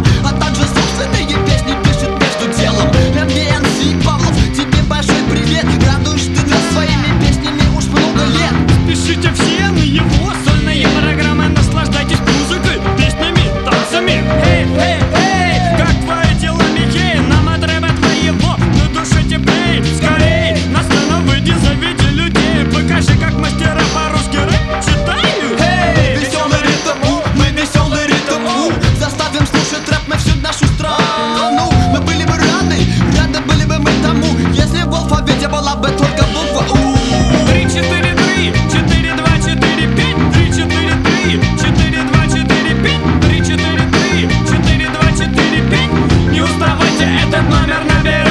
а также собственные песни пишет между делом. MDNC Павлов, тебе большой привет. Радуешь ты нас своими песнями уж много лет. Пишите все на его сольные программы, наслаждайтесь музыкой, песнями, танцами. Эй, эй, эй, как твои дела, Михей? Нам от рэпа твоего на душе теплей. Скорей, на сцену выйди, заведи людей. Покажи, как мастера по-русски рэп читают. Эй, веселый ритм, мы веселый ритм. Заставим слушать рэп мы всю нашу страну. Мы были бы рады были бы мы тому, если в алфавите была бы только буква У. 3, 4, 3, 4, 2, 4, 5, 3, 4, 3, 4, 2, 4, 5, 3, 4, 3, 4, 2, 4, 5. Не уставайте, этот номер наберите.